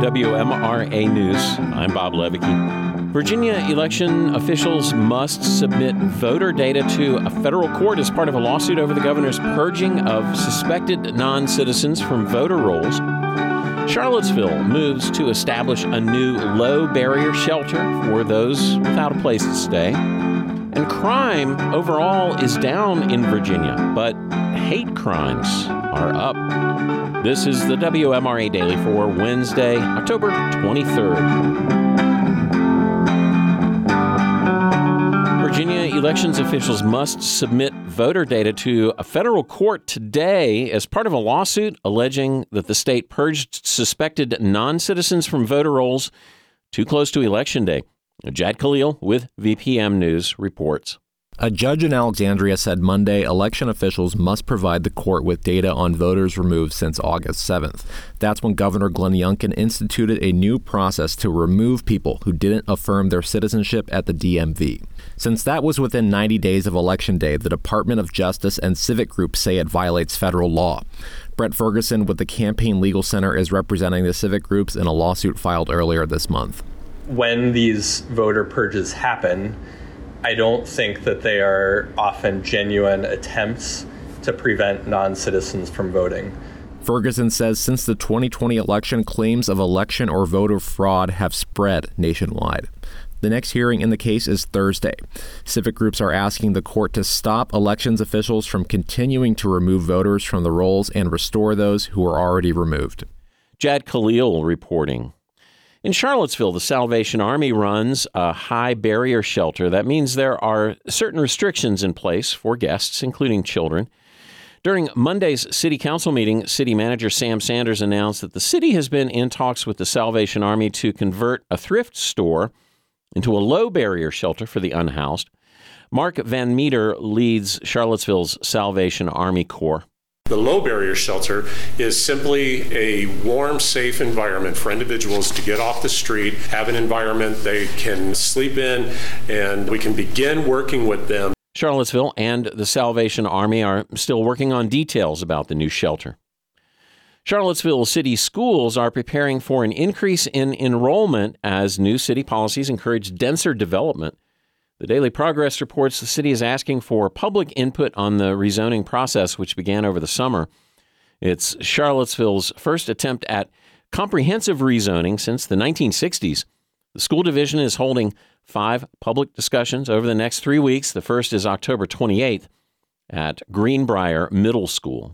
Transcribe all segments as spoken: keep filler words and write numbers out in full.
W M R A News. I'm Bob Levicki. Virginia election officials must submit voter data to a federal court as part of a lawsuit over the governor's purging of suspected non-citizens from voter rolls. Charlottesville moves to establish a new low-barrier shelter for those without a place to stay. And crime overall is down in Virginia, but hate crimes are up. This is the W M R A Daily for Wednesday, October twenty-third. Virginia elections officials must submit voter data to a federal court today as part of a lawsuit alleging that the state purged suspected non-citizens from voter rolls too close to Election Day. Jad Khalil with V P M News reports. A judge in Alexandria said Monday election officials must provide the court with data on voters removed since August seventh. That's when Governor Glenn Youngkin instituted a new process to remove people who didn't affirm their citizenship at the D M V. Since that was within ninety days of Election Day, the Department of Justice and civic groups say it violates federal law. Brett Ferguson with the Campaign Legal Center is representing the civic groups in a lawsuit filed earlier this month. When these voter purges happen, I don't think that they are often genuine attempts to prevent non-citizens from voting. Ferguson says since the twenty twenty election, claims of election or voter fraud have spread nationwide. The next hearing in the case is Thursday. Civic groups are asking the court to stop elections officials from continuing to remove voters from the rolls and restore those who are already removed. Jad Khalil reporting. In Charlottesville, the Salvation Army runs a high barrier shelter. That means there are certain restrictions in place for guests, including children. During Monday's city council meeting, city manager Sam Sanders announced that the city has been in talks with the Salvation Army to convert a thrift store into a low barrier shelter for the unhoused. Mark Van Meter leads Charlottesville's Salvation Army Corps. The low barrier shelter is simply a warm, safe environment for individuals to get off the street, have an environment they can sleep in, and we can begin working with them. Charlottesville and the Salvation Army are still working on details about the new shelter. Charlottesville city schools are preparing for an increase in enrollment as new city policies encourage denser development. The Daily Progress reports the city is asking for public input on the rezoning process, which began over the summer. It's Charlottesville's first attempt at comprehensive rezoning since the nineteen sixties. The school division is holding five public discussions over the next three weeks. The first is October twenty-eighth at Greenbrier Middle School.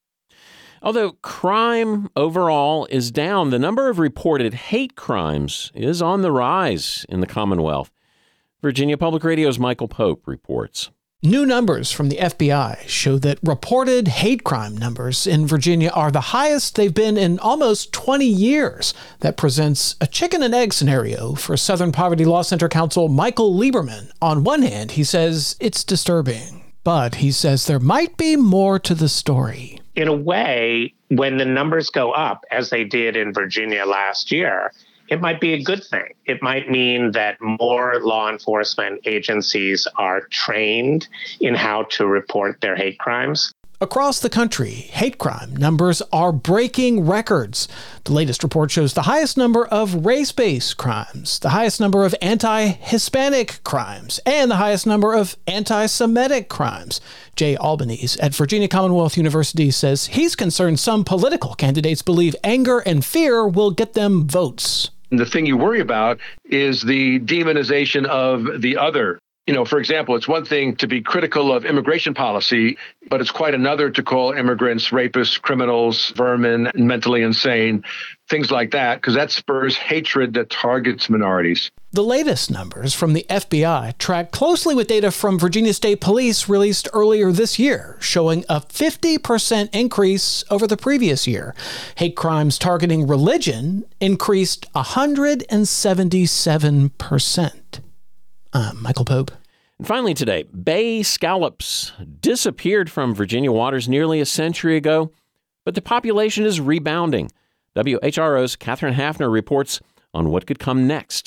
Although crime overall is down, the number of reported hate crimes is on the rise in the Commonwealth. Virginia Public Radio's Michael Pope reports. New numbers from the F B I show that reported hate crime numbers in Virginia are the highest they've been in almost twenty years. That presents a chicken and egg scenario for Southern Poverty Law Center counsel Michael Lieberman. On one hand, he says it's disturbing, but he says there might be more to the story. In a way, when the numbers go up, as they did in Virginia last year, it might be a good thing. It might mean that more law enforcement agencies are trained in how to report their hate crimes. Across the country, hate crime numbers are breaking records. The latest report shows the highest number of race-based crimes, the highest number of anti-Hispanic crimes, and the highest number of anti-Semitic crimes. Jay Albanese at Virginia Commonwealth University says he's concerned some political candidates believe anger and fear will get them votes. The thing you worry about is the demonization of the other. You know, for example, it's one thing to be critical of immigration policy, but it's quite another to call immigrants rapists, criminals, vermin, mentally insane, things like that, because that spurs hatred that targets minorities. The latest numbers from the F B I track closely with data from Virginia State Police released earlier this year, showing a fifty percent increase over the previous year. Hate crimes targeting religion increased one hundred seventy-seven percent. I'm Michael Pope. And finally today, bay scallops disappeared from Virginia waters nearly a century ago, but the population is rebounding. W H R O's Catherine Hafner reports on what could come next.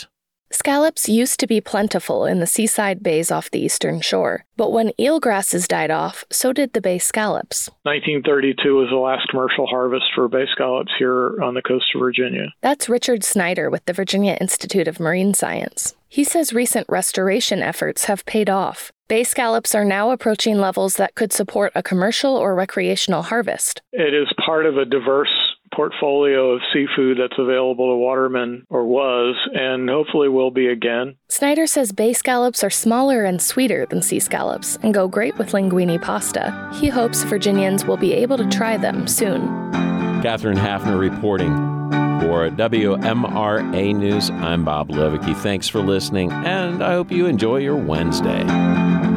Scallops used to be plentiful in the seaside bays off the eastern shore, but when eelgrasses died off, so did the bay scallops. nineteen thirty-two was the last commercial harvest for bay scallops here on the coast of Virginia. That's Richard Snyder with the Virginia Institute of Marine Science. He says recent restoration efforts have paid off. Bay scallops are now approaching levels that could support a commercial or recreational harvest. It is part of a diverse portfolio of seafood that's available to watermen, or was, and hopefully will be again. Snyder says bay scallops are smaller and sweeter than sea scallops and go great with linguine pasta. He hopes Virginians will be able to try them soon. Catherine Hafner reporting. For W M R A News, I'm Bob Levicki. Thanks for listening, and I hope you enjoy your Wednesday.